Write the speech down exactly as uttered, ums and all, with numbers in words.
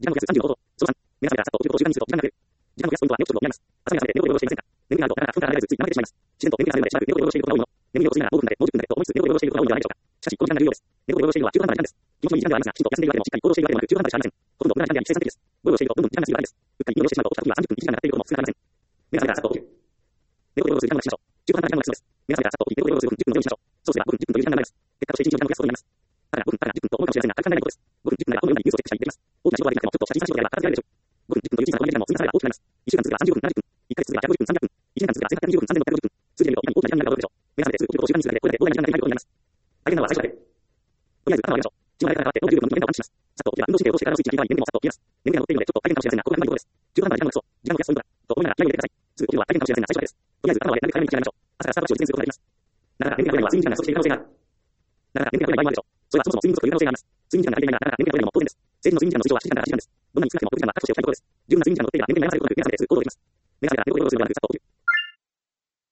時間の約さんじゅうごほど。そのさん、目安がさっとじゅうご、時間にすると時間がかかる。時間の約ポイントは寝起きの時にあります。朝目が覚めて寝起きを用意していませんか？眠りがあるとなかなか分からないでつい怠けてしまいます。自然と眠気が覚めるまでしばらく寝起きを用意していることが多いもの。眠りを欲しいならごふんだけ、もうじゅっぷんだけと思いつつ寝起きを用意していることが多いのではないでしょうか。しかし、この時間が有用です。寝起きを用意しているのは中途半端な時間です。気持ちのいい時間ではありますが、きちんと休んでいるわけでもしっかり行動しているわけでもなく、中途半端でしかありません。ほとんど無駄な時間であり非生産的です。ゴロゴロしているとどんどん時間が過ぎるだけです。うっかり家をしてしまうと起きた時はさんじゅっぷん、いちじかんが経っていることも少なくありません。目覚めがさっと起きる。寝起きを用意する時間をなくしましょう。中途半端な時間をなくすのです。目覚めがさっと起き、寝起きを用意するごふん、じゅっぷんのようにしましょう。そうすればごふん、じゅっぷんという時間が流れます。結果としていちにちの時間を増やすことになります。だからごふん、だからじゅっぷんと思うかもしれませんが、大切なことです。ごふん、じゅっぷんなら本のようにニュースをチェックしたりできます。大きな仕事ができなくても、ちょっとした小さな仕事があれば片付けられるでしょう。ごふん、じゅっぷんという小さな時間も積み重ねれば大きくなります。いっしゅうかん続けばさんじゅうごふん、ななじゅっぷん。いっかげつ続けばひゃくごじゅっぷん、さんびゃく分。いちねんかん続けばせんはっぴゃくにじゅう分、さんぜんろっぴゃくごじゅっ分。数字で見ると今に大きな時間がかかるでしょう。目覚めてすぐ起きることを習慣にするだけで、これだけ膨大な時間が手に入ることになります。大変なのは最初だけ。とりあえず頭を上げましょう。血の流れから変わって脳という部分の変化を感知します。さっと起きれば運動神経を通して体のスイッチが切り替わり、眠気もさっと消えます。眠気が乗っているのでちょっと大変かもしれませんが、ここがうまいところです。中途半端な時間をなくそう。時間を増やすポイントだ。と思いながら気合いを入れてください。すぐ起きるのは大変かもしれませんが、最初だけです。とりあえず頭を上げてなるべく早めに起き上がりましょう。朝からスタートダッシュを実践することができます。なかなか眠気が取れないのは睡眠時間が不足している可能性がある。なかなか眠気が取れない場合もあるでしょう。それはそもそも睡眠不足という可能性があります。睡眠時間が足りていないならなかなか眠気が取れないのも当然です。成人の睡眠時間の推奨はしちじかんからはちじかんです。どんなに少なくてもろくじかんは確保しておきたいことです。十分な睡眠時間が乗っていれば眠気が目覚めることができる目覚めてすぐ行動できます。目覚めが寝起きを用意するのではなくさっと起きる。